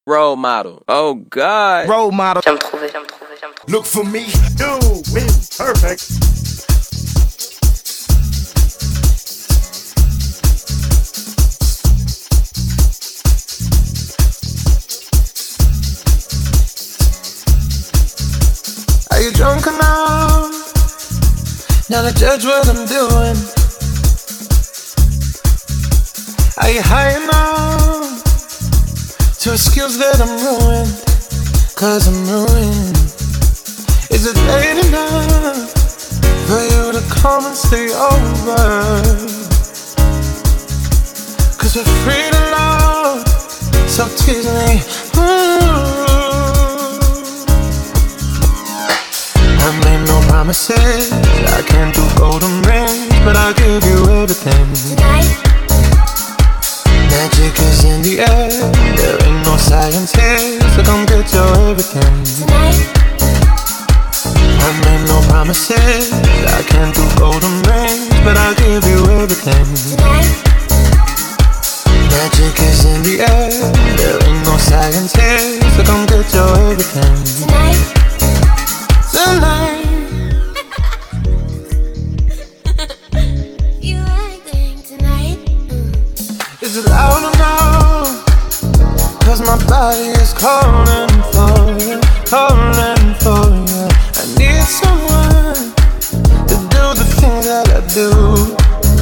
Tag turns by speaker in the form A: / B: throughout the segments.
A: Role model. Oh God.
B: Role model.
C: J'aime trouver.
D: Look for me, you mean perfect.
B: Are you drunk enough now to judge what I'm doing? Are you high enough to excuse that I'm ruined? Cause I'm ruined. Is it late enough for you to come and stay over? Cause we're free to love, so tease me. I made no promises, I can't do golden rings, but I'll give you everything.
C: Tonight.
B: Magic is in the air, there ain't no science here, so come get your everything.
C: Tonight.
B: I made no promises, I can't do golden rings, but I'll give you everything.
C: Tonight.
B: Magic is in the air, there ain't no science here, so come get your everything.
C: Tonight.
B: Tonight.
C: You acting tonight.
B: Is it loud enough? Cause my body is calling for you, calling for you. I need someone to do the things that I do.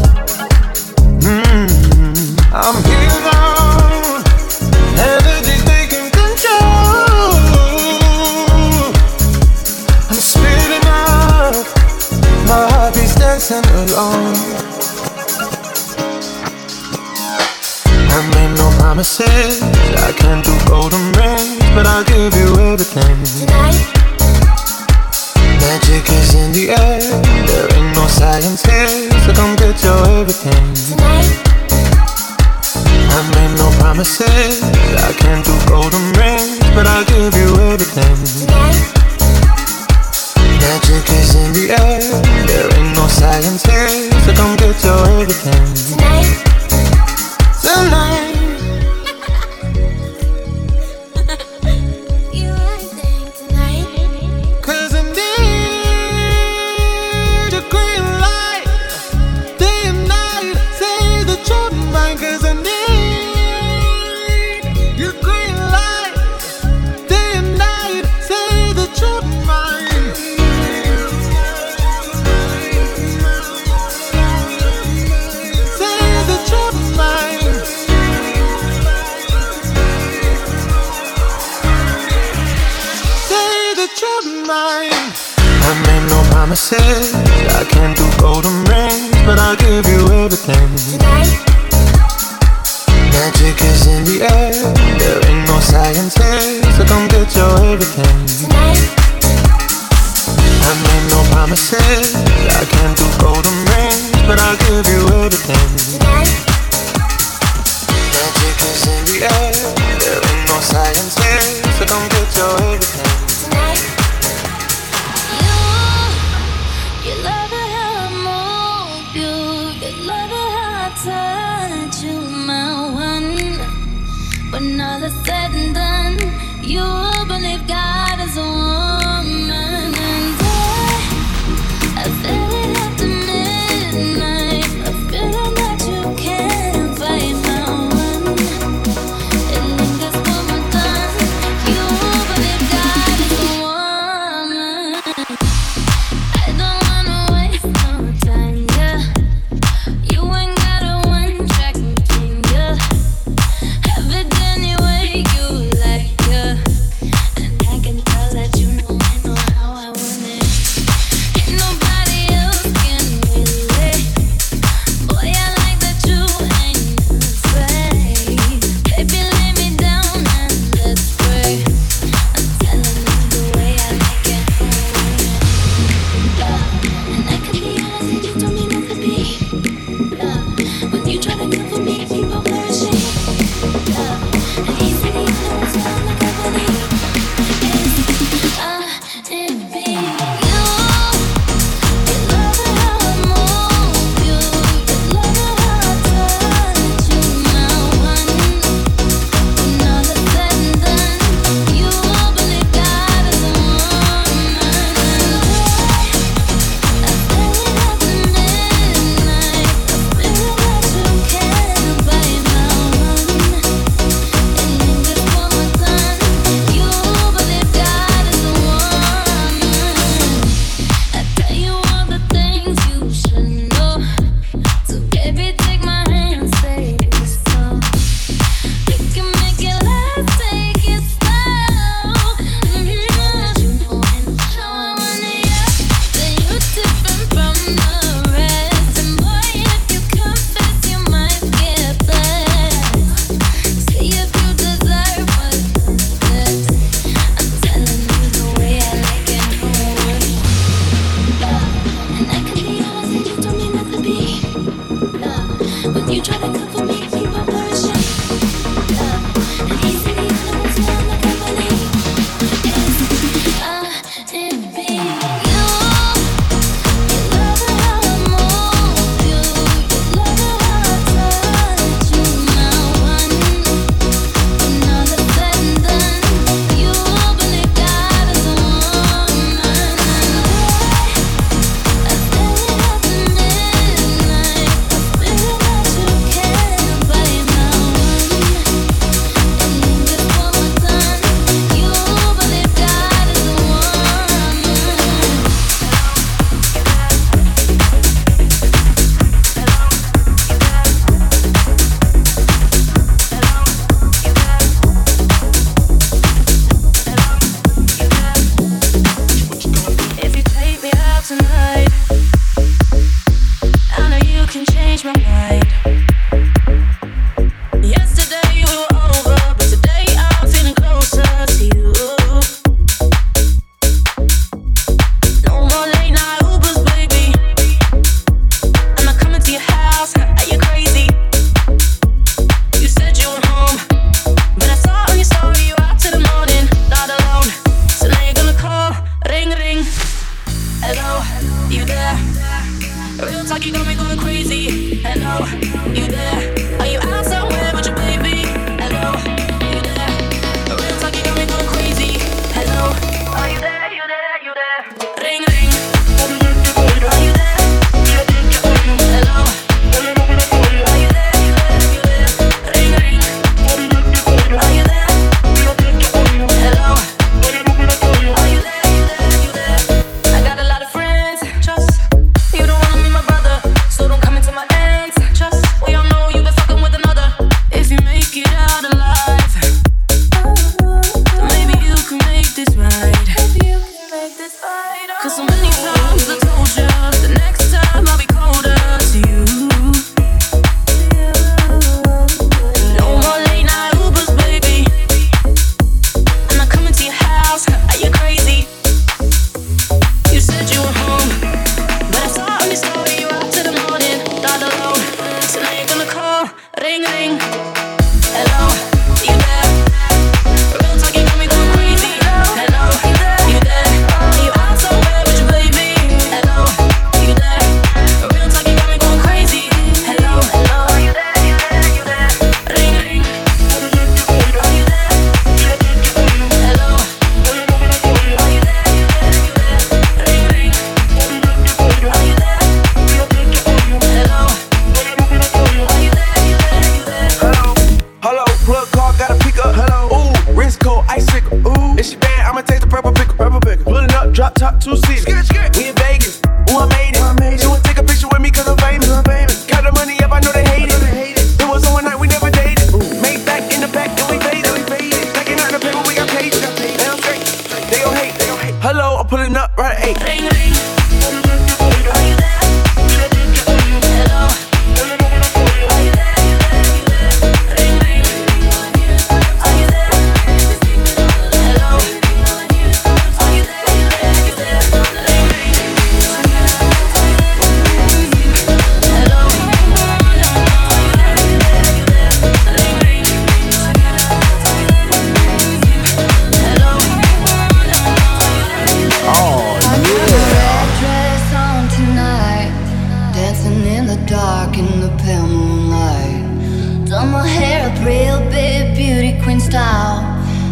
B: I'm here now, energy's taking control. I'm speeding up, my heartbeat's dancing along. I made no promises, I can't do golden rings, but I'll give you everything.
C: Tonight.
B: Magic is in the air, there ain't no science here, so come get your everything.
C: Tonight.
B: I made no promises, I can't do golden rings, but I'll give you everything.
C: Tonight.
B: Magic is in the air, there ain't no science here, so come get your everything.
C: Tonight.
B: Tonight.
C: You acting tonight.
B: Cause I need a green light, day and night, say that you're mine. Cause I need your green light, day and night, say that you're mine. Say that you're mine. Say that you're mine. I made no promises, I can't do golden rings, but I'll give you everything.
C: Tonight.
B: Magic is in the air, there ain't no science here, so come get your everything.
C: Tonight.
B: I made no promises, I can't do golden rings, but I'll give you everything.
C: Tonight.
B: Magic is in the air, there ain't no science here, so come get your everything.
C: Tonight. You love it how I move you. You love it how I touch you, my one. When all is said and done, you believe God is a woman. And I feel it after midnight. A feeling that you can't fight, my one. It lingers when we're done. You believe God is a woman. I don't wanna waste no time, yeah. You ain't got a one-track thing, yeah. Have it any way you like, yeah. And I can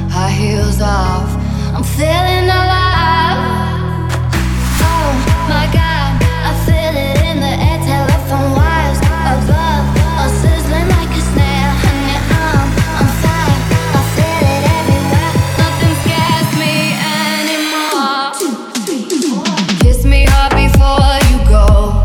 C: high heels off, I'm feeling alive. Oh my God, I feel it in the air, telephone wires above, all sizzling like a snare. Honey, I'm fine, I feel it everywhere. Nothing scares me anymore. Kiss me hard before you go.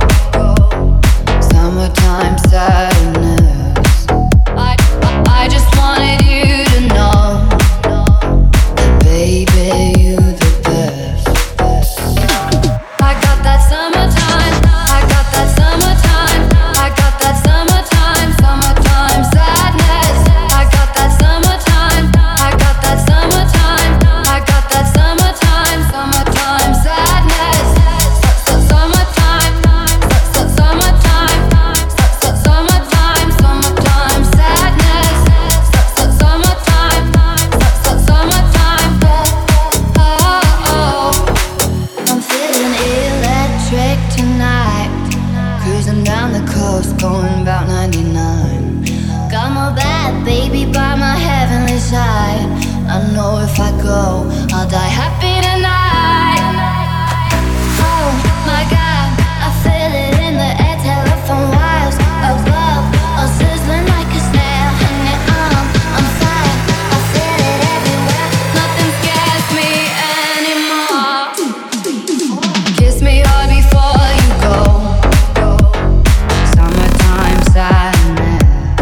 C: Summertime sadness. I just wanted you to know that, baby, you the best. I got that summertime, I got that summertime, I got that summertime, summertime sadness. I got that summertime, I got that summertime, I got that summertime, summertime sadness. Summertime, summertime, summertime, summertime sadness. Summertime, summertime. Oh, I'm feeling electric tonight. Cruising down the coast, going about 99. Got my bad baby by my heavenly side. I know if I go, I'll die happy tonight. Oh my God, I feel it in the air, telephone wires above, all sizzling like a snare. Honey, I'm fine, I feel it everywhere. Nothing scares me anymore. Kiss me hard before you go. Summertime sadness.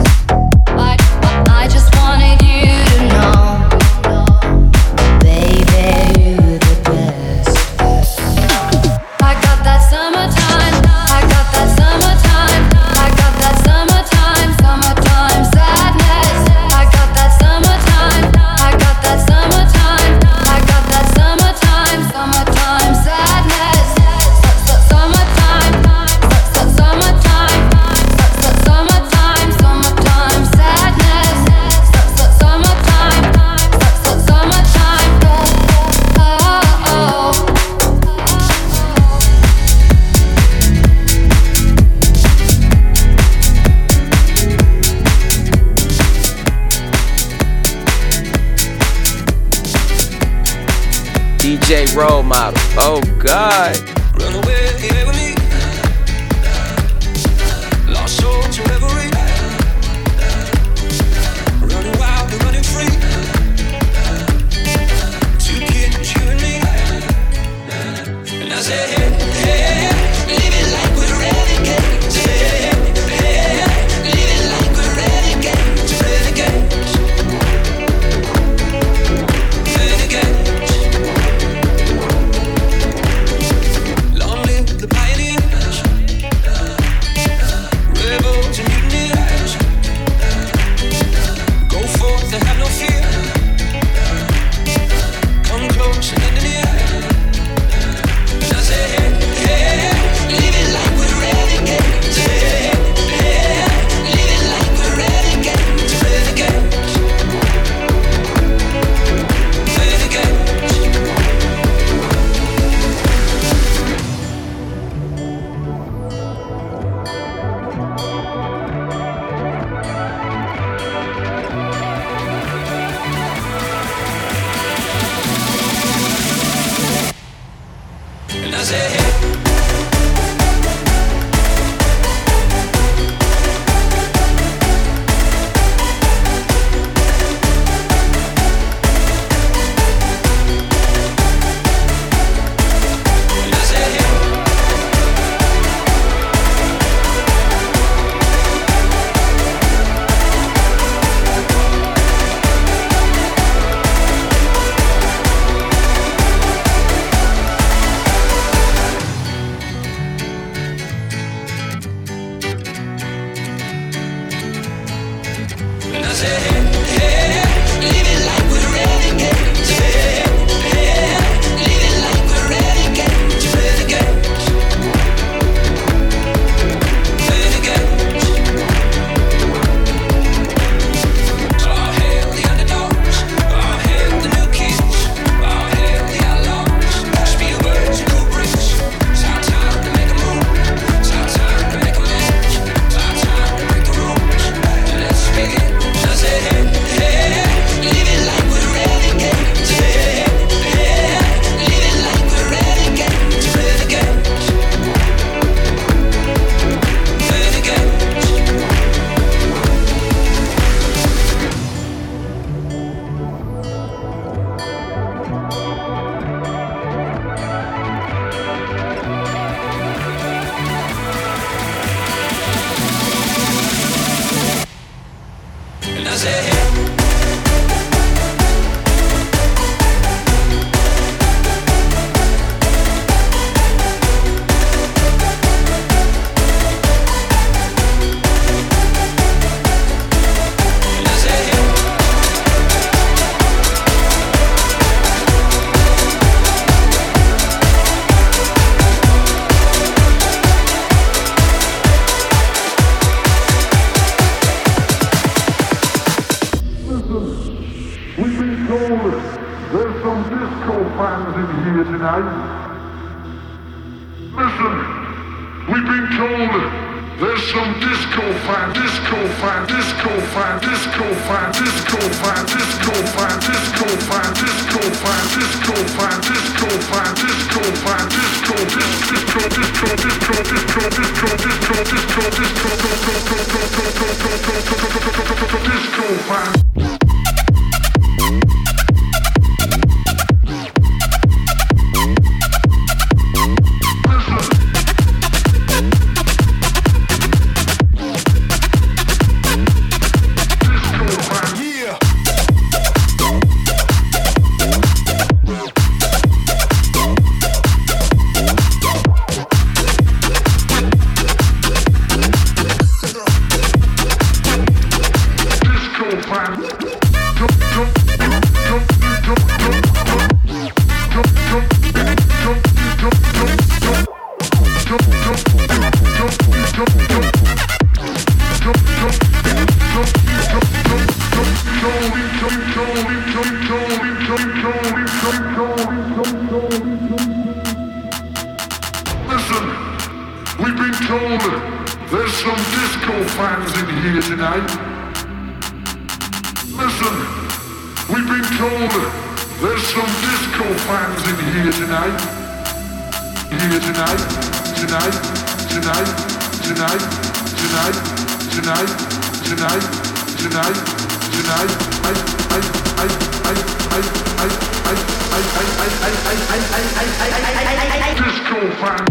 C: I just wanted you to know, baby, you the best. I got that summertime, I got that summertime, I got that summertime, summertime sadness. I got that summertime, I got that summertime, I got that summertime, summertime sadness. Summertime, summertime, summertime, summertime sadness. Summertime, summertime, oh.
A: DJ role model. Oh God.
E: Run away with me. Lost soul to reverie. Running wild, we're running free. Two kids, you and me. And I say, hey, hey, live it like we're renegades. Hey, hey, hey, live it like we're renegades. Renegades. Renegades. Long live the pioneers, rebels and mutineers. Go forth and have no fear. Come close and lend an ear. And I say, hey, hey, live it like we're renegades. Hey, hey, live it like we're renegades. Renegades. Renegades. And I say, hey. And I say, hey.
D: told there's some disco fans in here tonight. Listen, we've been told there's some disco fan, disco fan, disco fan, disco fan, disco fan, disco fan, disco fan, disco fan, disco fan, disco fan, disco fan, disco, disco, disco, disco, disco, disco, disco, disco, disco fan. Listen, we've been told there's some disco fans in here tonight. Listen, we've been told there's some disco fans in here tonight. Here tonight, tonight, tonight, tonight, tonight, tonight, tonight, tonight, tonight. Disco fan.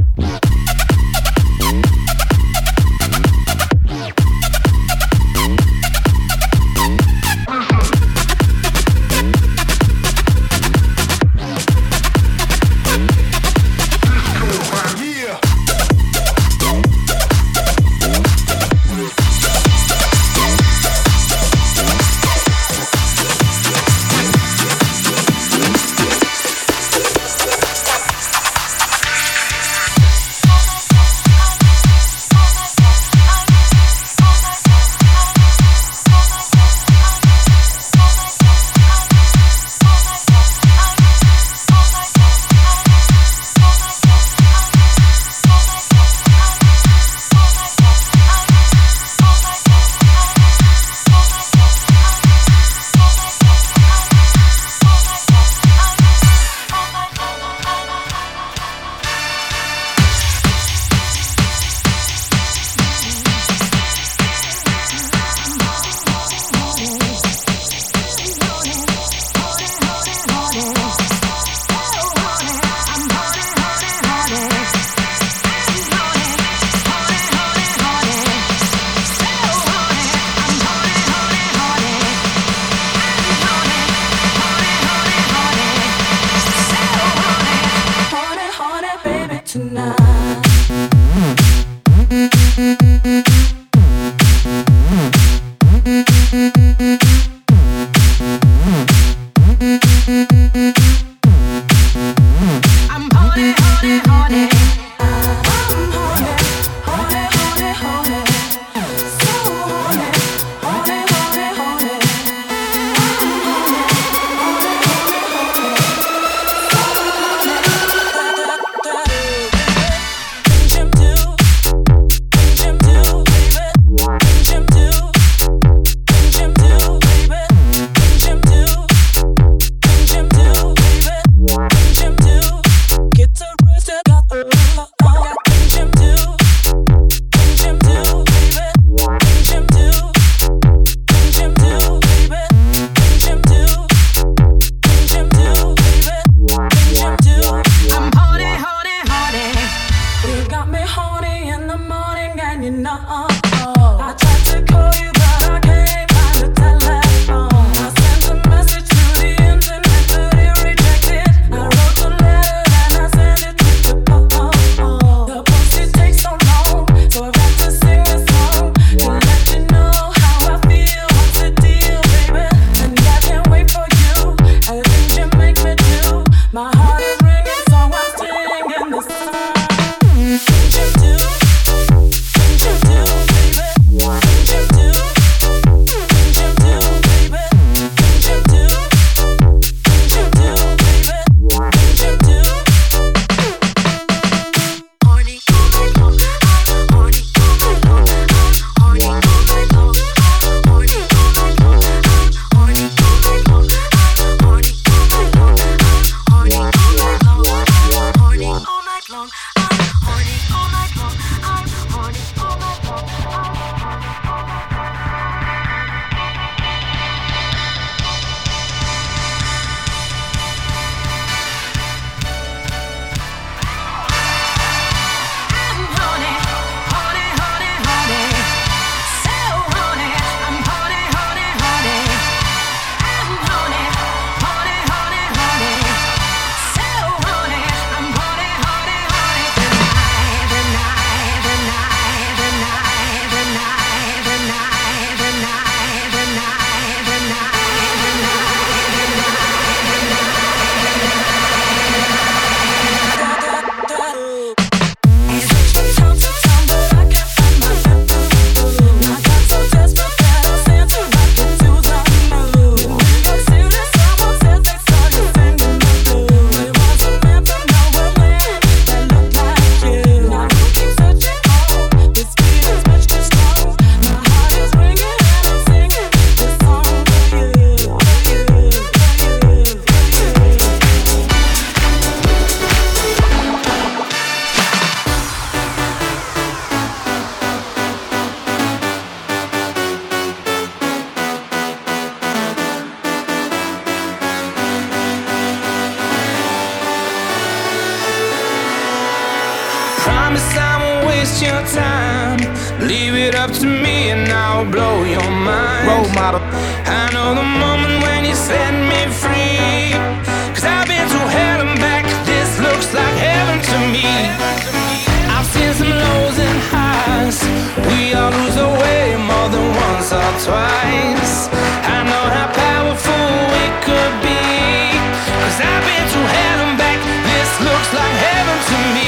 B: Promise I won't waste your time. Leave it up to me and I'll blow your mind.
A: Role model.
B: I know the moment when you set me free. Cause I've been through hell and back. This looks like heaven to me. I've seen some lows and highs. We all lose our way more than once or twice. I know how powerful we could be. Cause I've been through hell and back. This looks like heaven to me.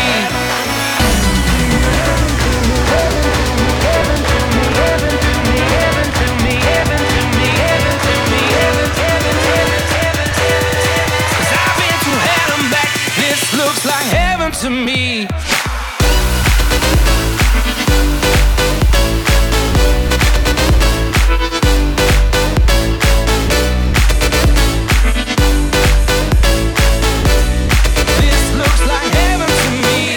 B: Looks like heaven to me. This looks like heaven to me.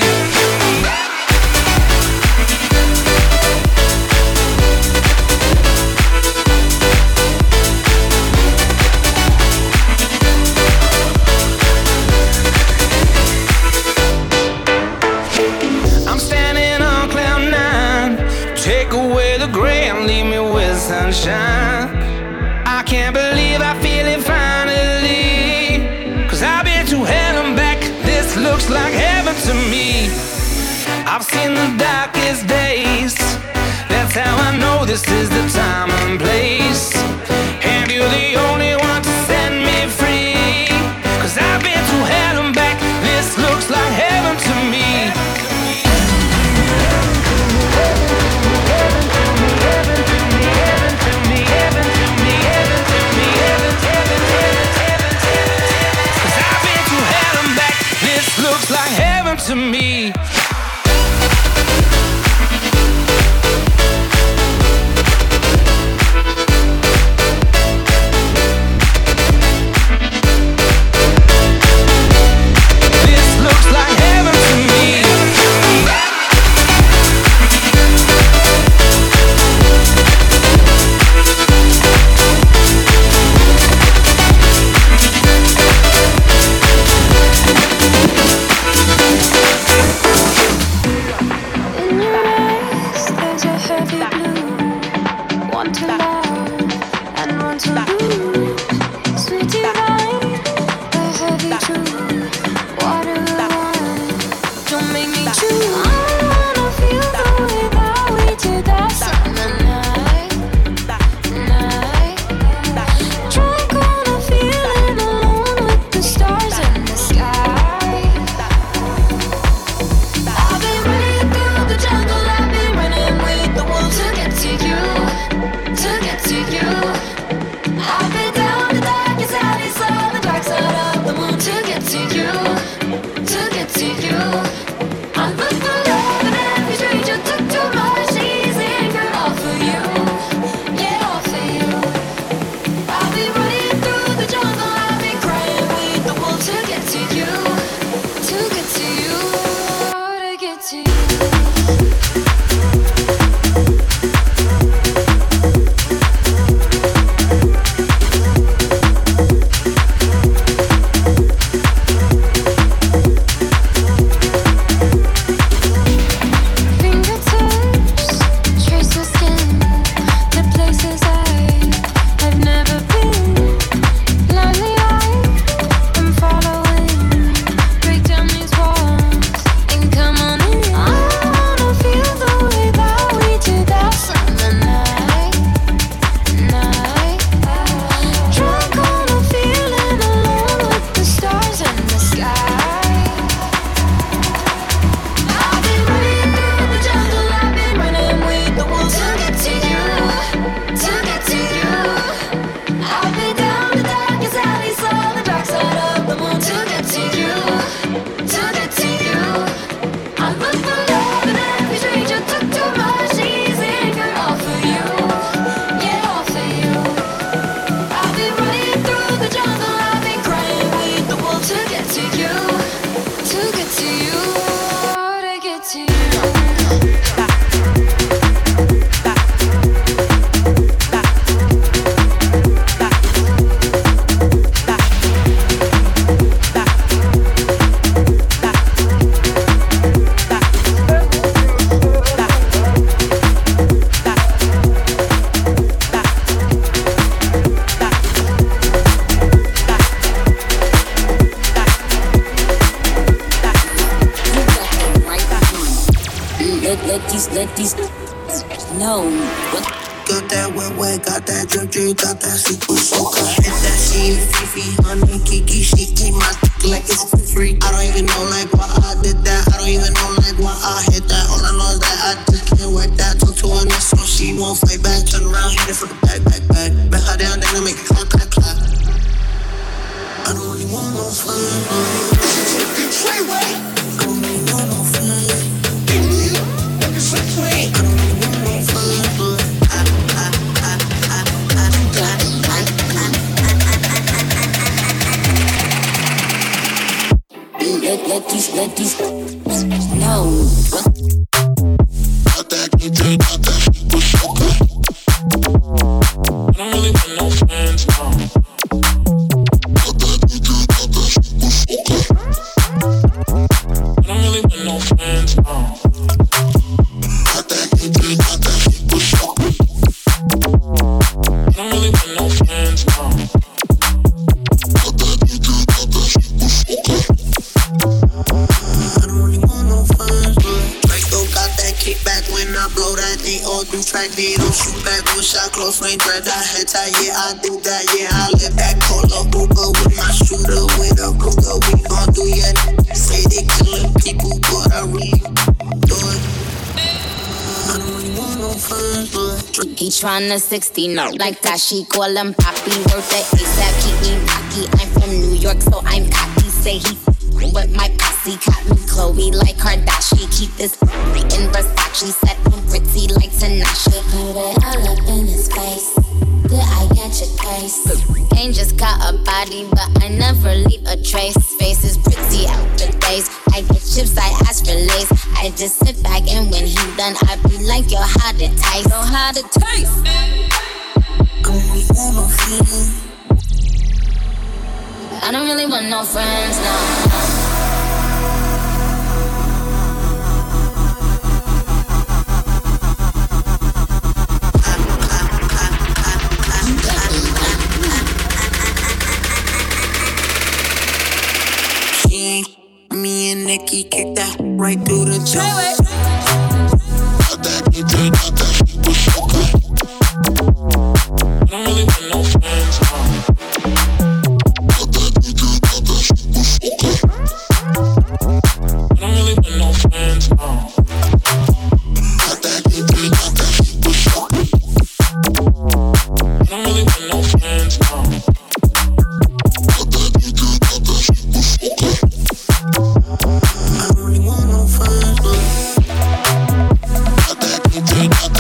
B: Take away the gray and leave me with sunshine. I can't believe I feel it finally. Cause I've been to hell and back. This looks like heaven to me. I've seen the darkest days. That's how I know this is the time and place. And you're the only one to set me free. Cause I've been to hell and back. This looks like heaven to me. Looks like heaven to me. This looks like heaven to me.
C: let these know.
F: Got that wet, got that drip, got that super soaker. Hit that shit, Fifi, honey, Kiki, she keep my dick like it's free. I don't even know like why I did that. I don't even know like why I hit that. All I know is that I just can't wait that. Talk to her next so she won't fight back. Turn around, hit it from the back. Back her down, then I make it clap. I don't really want no fun. I don't really want no fun. I don't really want no fun.
C: Let these know.
F: Got that super soaker.
E: I don't really want no friends, no.
F: Got that super soaker.
E: I don't really want no friends, no.
F: Got that super soaker.
E: I don't really want no friends, no.
F: Got that super soaker. I don't really want no fun. Draco got that kickback when I blow that. They all do track, they don't shoot back. One shot, close range, red dot, head tie. Yeah, I did that. Yeah, I live back. Call up Uber with my shooter, with a Ruger. We gon' do ya. Say they killing people, but I really do it. I don't really want no fun, but
C: He tryna 60 no like that. She call him Poppy, worth the ASAP, keep me rocky. I'm from New York, so I'm cocky. Say he with my posse, caught me Chloe like Kardashian. Keep this in Versace, set him pretty like Tanashi. Put it all up in his face. Did I catch a case? Ain't just got a body, but I never leave a trace. Face is pretty out the days. I get chips, I ask for lace. I just sit back and when he done, I be like, yo, how to taste? Yo, how to taste?
F: I don't really want no feeling.
C: I don't really want no friends, no.
F: Me and Nikki kicked that right through the jaw. Got that super soaker.
E: I don't really want no friends, no.
F: Got that super soaker.
E: I don't really want no friends, no.
F: Got that super soaker.
E: I don't really want no friends, no.
F: Got that super soaker. I don't really want no fun, but got that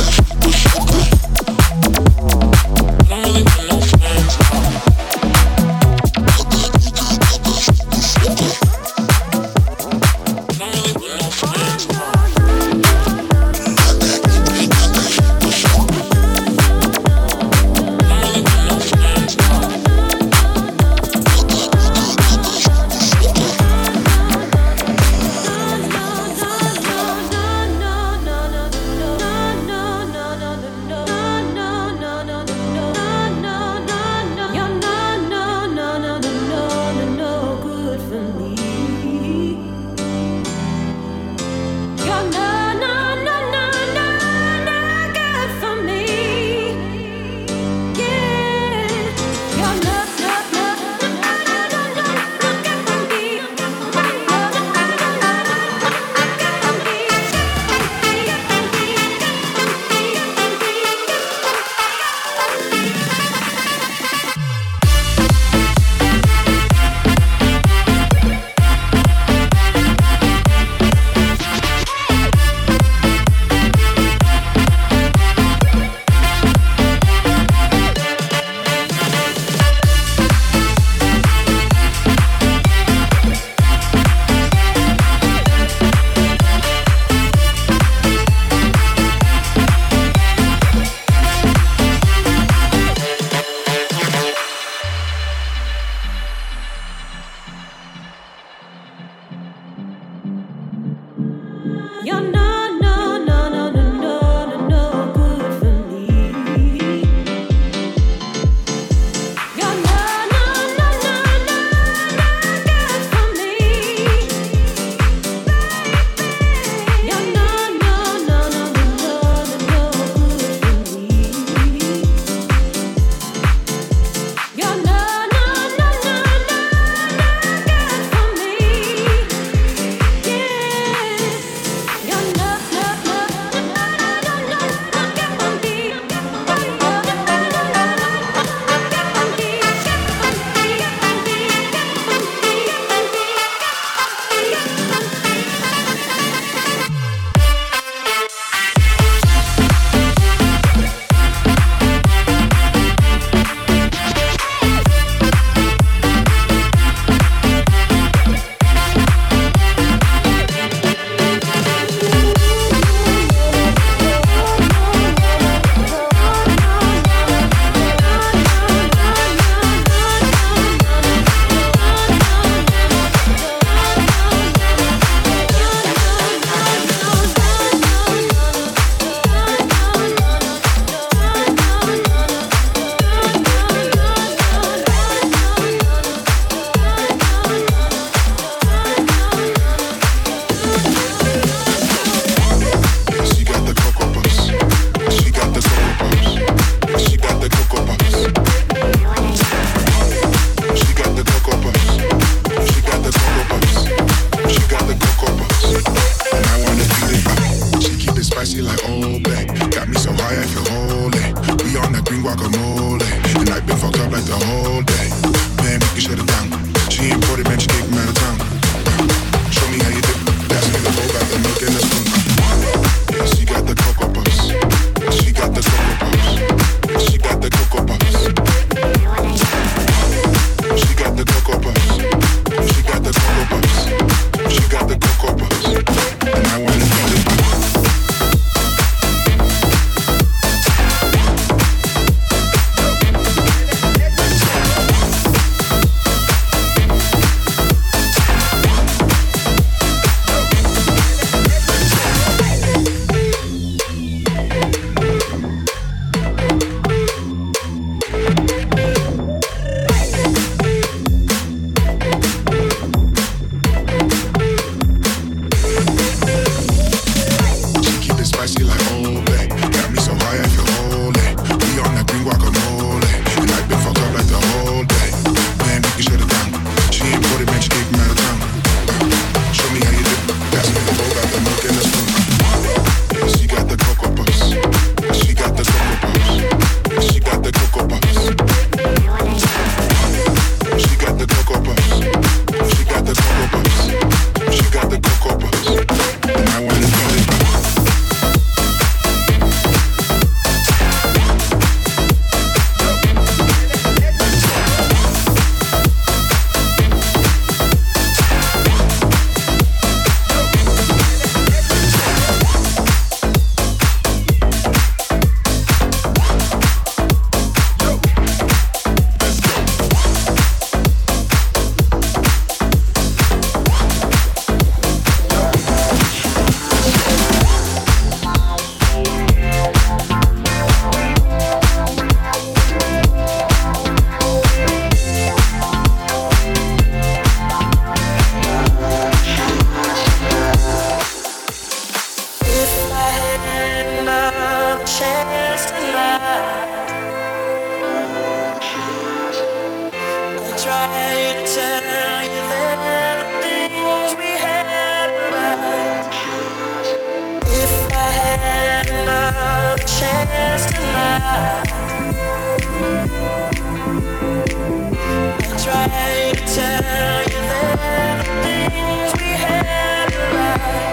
E: tonight. I try to tell you that the things we had were right.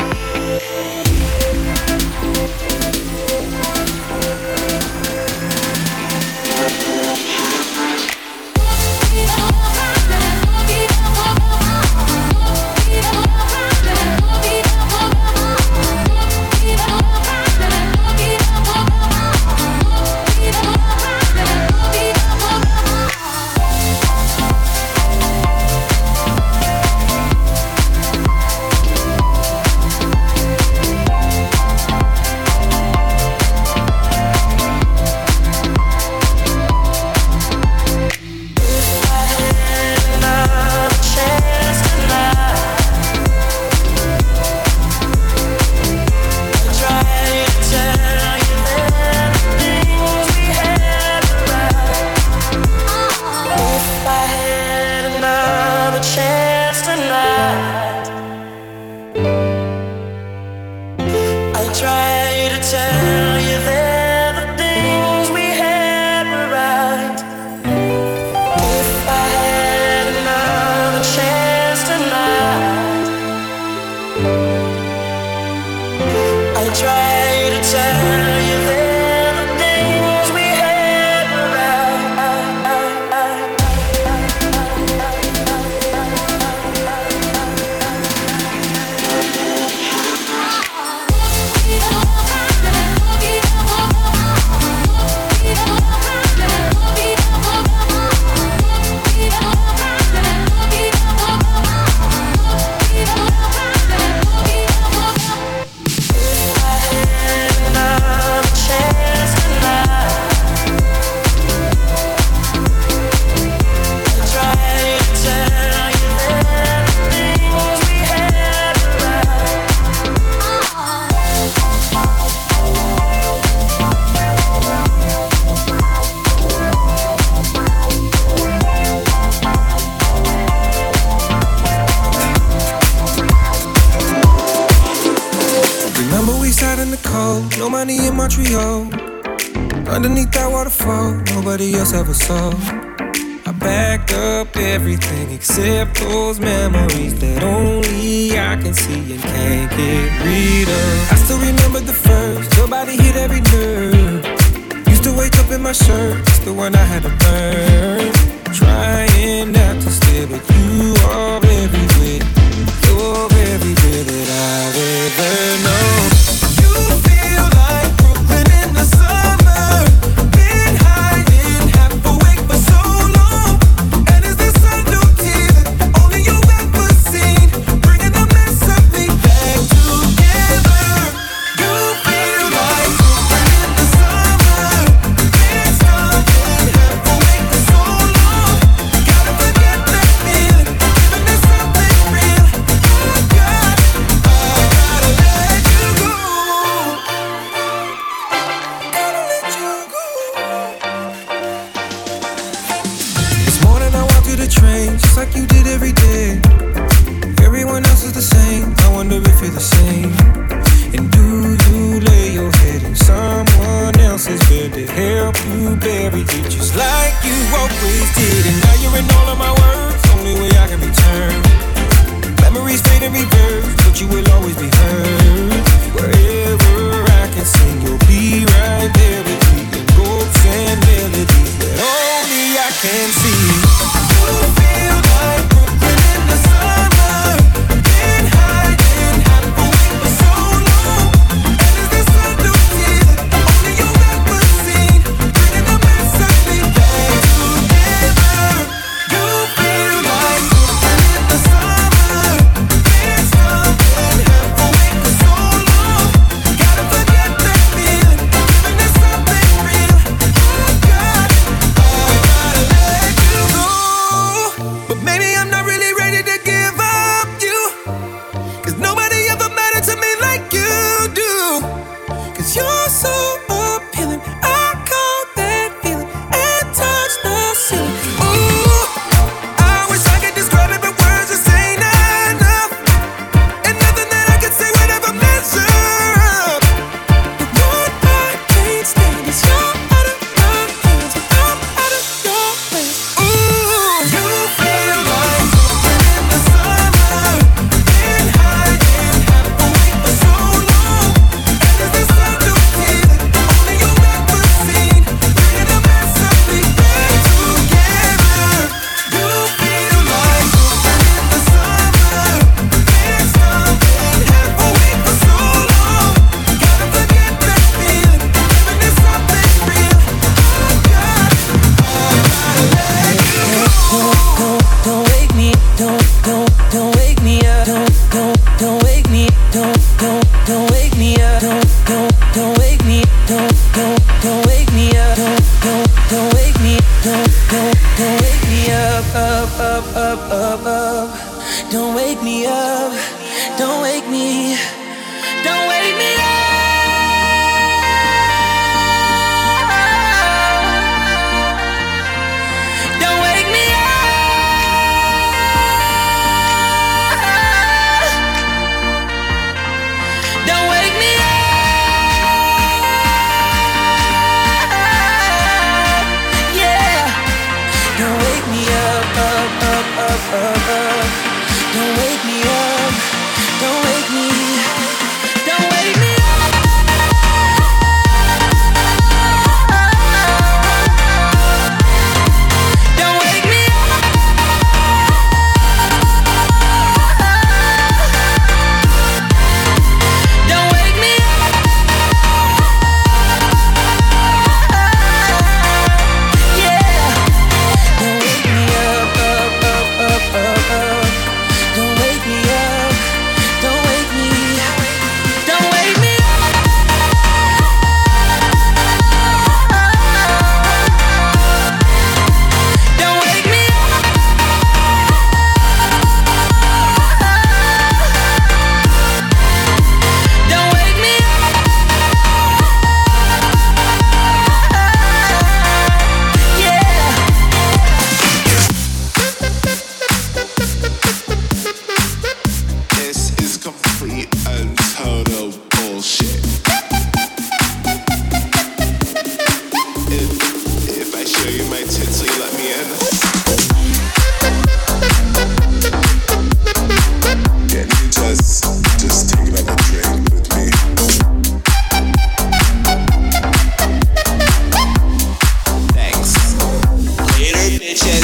B: Underneath that waterfall, nobody else ever saw. I backed up everything except those memories that only I can see and can't get rid of. I still remember the first, your body hit every nerve. Used to wake up in my shirt, it's the one I had to burn. Trying not to stare, but you are everywhere. You're everywhere that I've ever known. You feel like Brooklyn in the summer. Been hiding, half awake for so long. And is this a new tease that only you've ever seen? Bringing the mess of me back together. You feel like Brooklyn in the summer. Been stuck in half awake for so long. Gotta forget that feeling.
E: Don't wake me up, don't wake me, don't wake me up. Don't wake me up. Don't wake me up. Yeah. Don't wake me up, up. Don't wake me up, don't wake me, don't wake me up. Don't wake me up. Don't wake me up. Yeah. Don't wake me up, up. Don't wake me up, don't wake me, don't wake me up. Don't wake me up. Don't wake me up. Yeah.
G: This is complete and total bullshit. If I show you my tits, will you let me in? Can you just take another drink with me? Thanks. Later, bitches.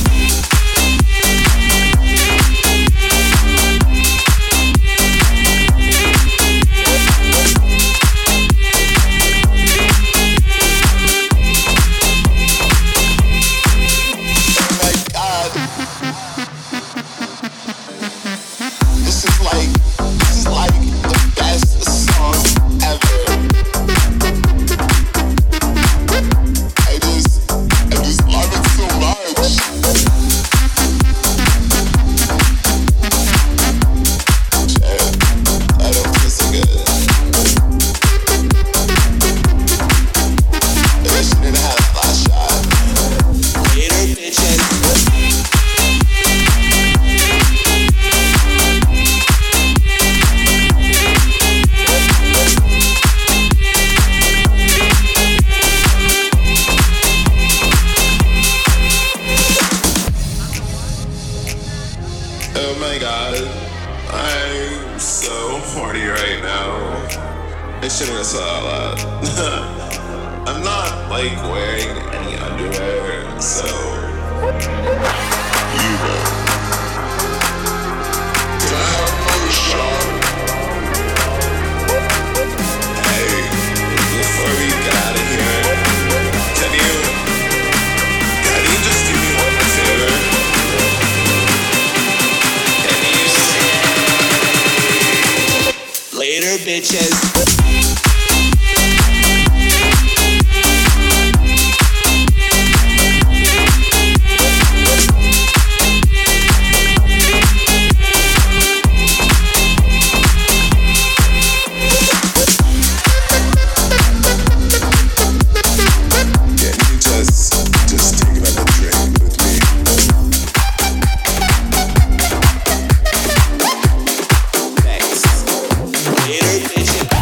G: My God, this is like the best song ever. I just love it so much. Shit, I don't feel so good. Maybe I shouldn't have last shot. Later, bitches. Oh my God, I'm so horny right now. I shouldn't have said that out loud. I'm not like wearing any underwear, so you know. Can I have another shot? Hey, before we get out of here, can you just do me one favor? Later, bitches. Can you just take another drink with me? Thanks. Later, bitches.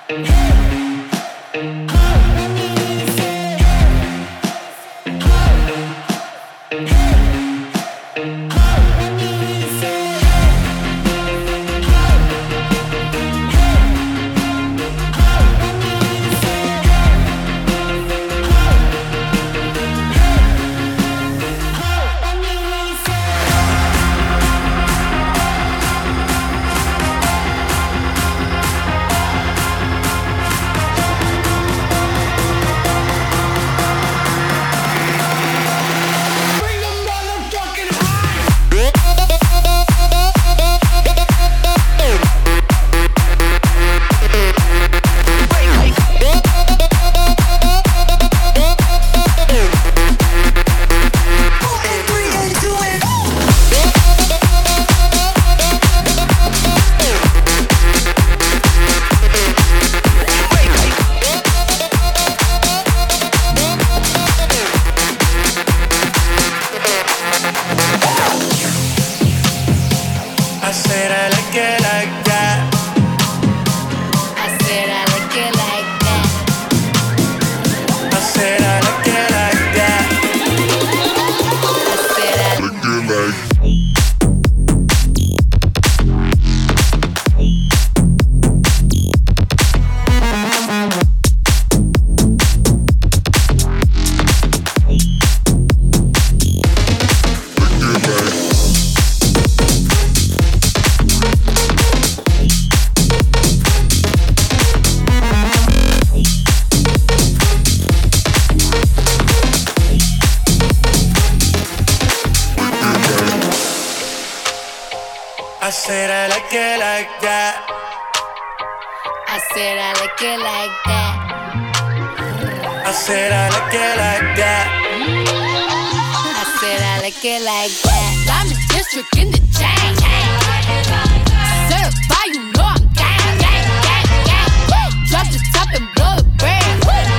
H: said I like it like that.
C: I said I like it like that.
H: I said I like it like that.
C: I said I like it like that. I'm the district in the chain. Certified, you know I'm gang, gang, gang, gang. Drop the top and blow the brand.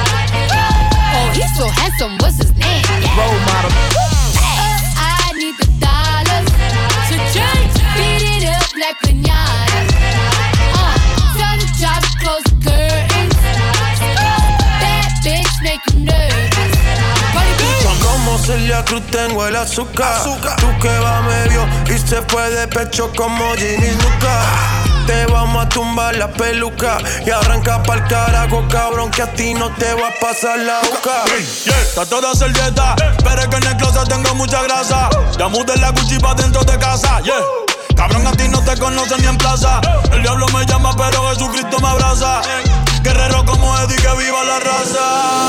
C: Oh, he's so handsome, what's his name?
A: Role model.
C: I need the dollars to change. Beat it up like piñata. Tell the job to close the curtains. That bitch make you nervous.
H: Como Celia Cruz tengo el azúcar. Tú que va medio y se fue de pecho como Ginny Luca. Te vamos a tumbar la peluca y arranca pa'l carajo, cabrón, que a ti no te va a pasar la boca.
I: Trato de hacer dieta, pero es que en el closet tengo mucha grasa. Ya mudé la Gucci pa' dentro de casa, Cabrón, a ti no te conocen ni en plaza. El diablo me llama, pero Jesucristo me abraza. Guerrero como Eddie, que viva la raza.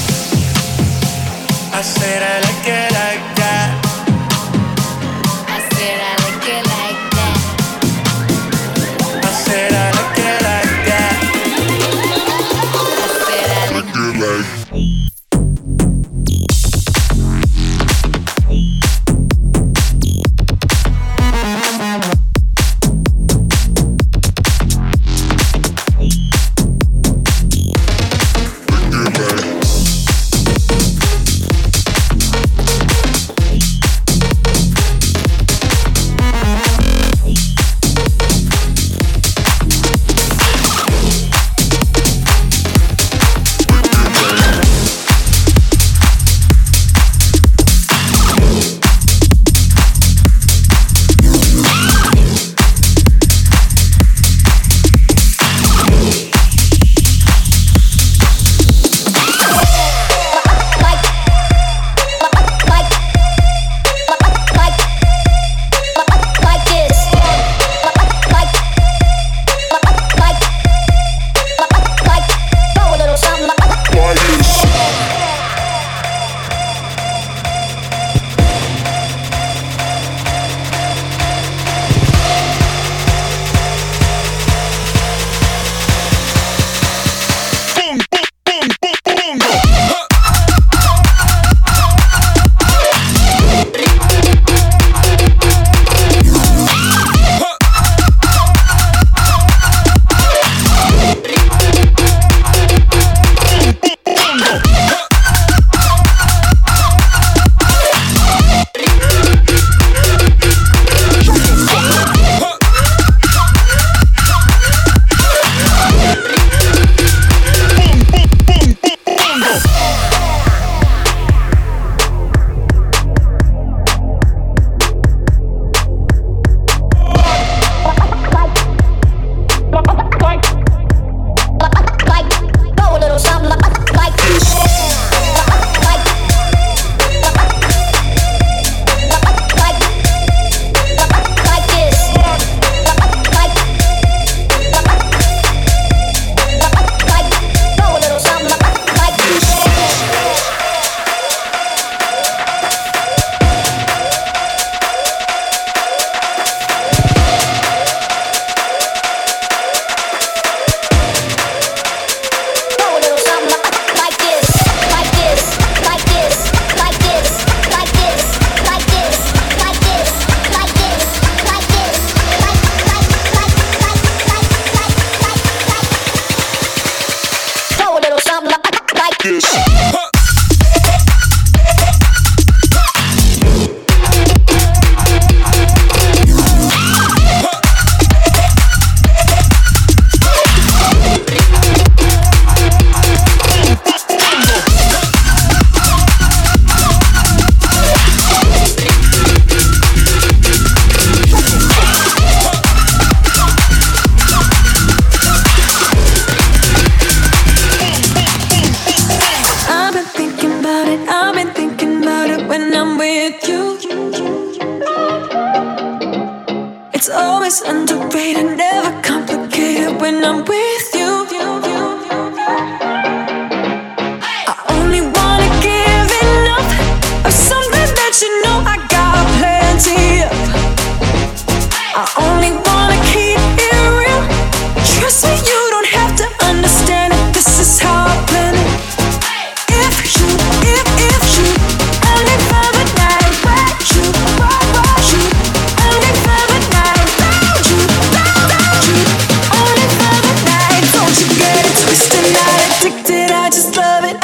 H: I said I like it like that.
C: I said I like it like that.
H: I said I like it like that.
C: I said I like it like that.
D: this.
C: Underrated, never complicated when I'm with you. I only wanna give enough of something that you know I got plenty of. I only wanna keep it real. Trust me, you don't have to understand it. This is how I plan it. If you only for the night, where you, only for the night. Only for the night, don't you get it twisted, not addicted, I just love it.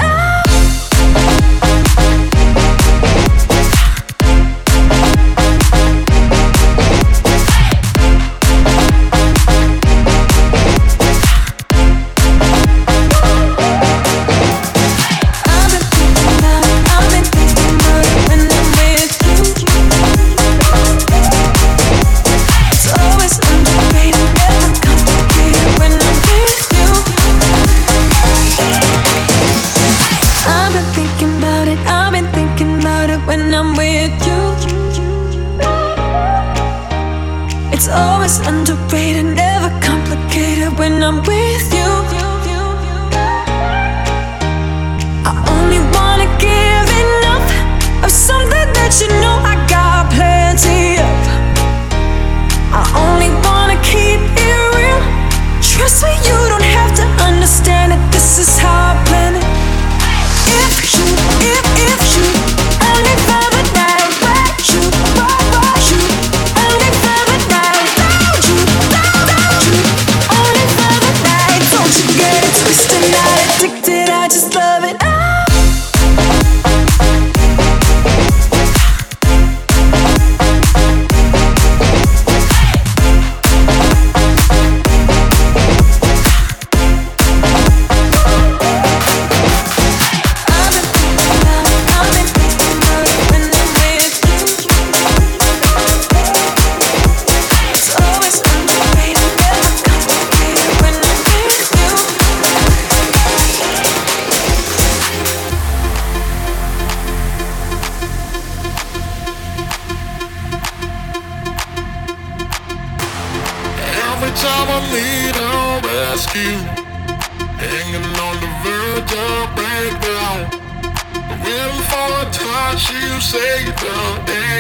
C: It's always underrated, never complicated when I'm with you. I only wanna give enough of something that you know I got plenty of. I only wanna keep it real. Trust me, you don't have to understand it. This is how I plan it. If you only for the night, where you, only for the night, only for the night, don't you get it twisted, not addicted, I just love it.
D: Every time I need a rescue, hanging on the verge of breakdown, waiting for a touch, you save the day.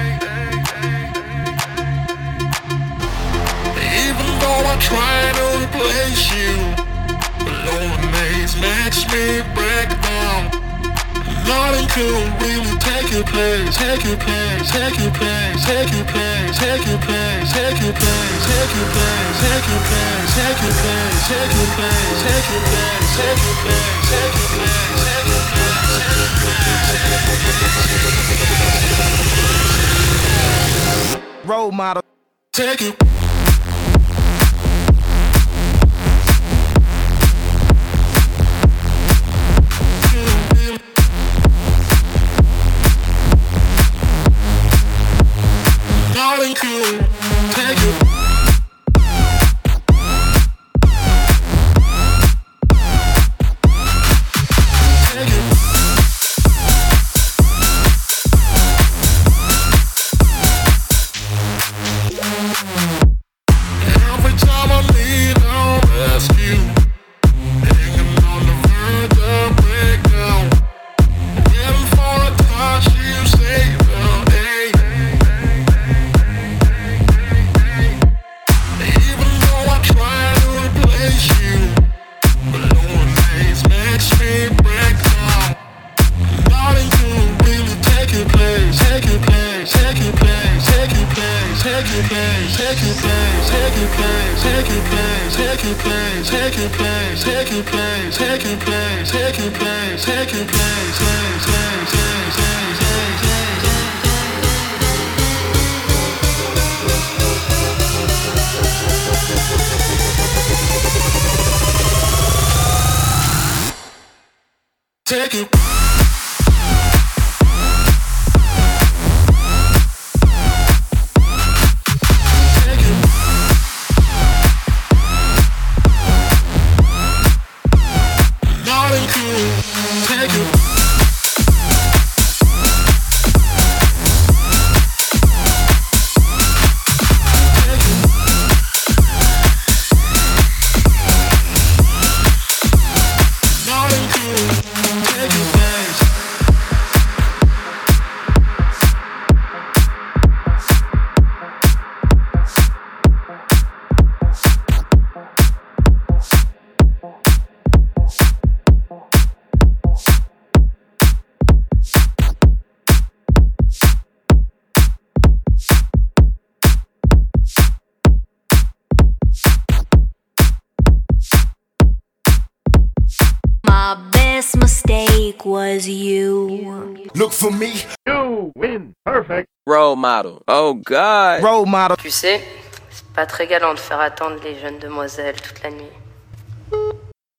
D: Even though I try to replace you, loneliness makes me break down. Nothing could really take your place, take your place, take your place, take your place, take your place, take your place, take your place, take your place, take your place, take your place, take your place, take your place, take your place, take your place. Role model. Take it. Darling, cool, take it. Take it.
B: your place, take your place, take your place, take your place, take your place, take it.
C: My best mistake was you.
H: Look for me.
A: You win. Perfect. Role model. Oh God.
H: Role model.
J: Tu sais, c'est pas très galant de faire attendre les jeunes demoiselles toute la nuit.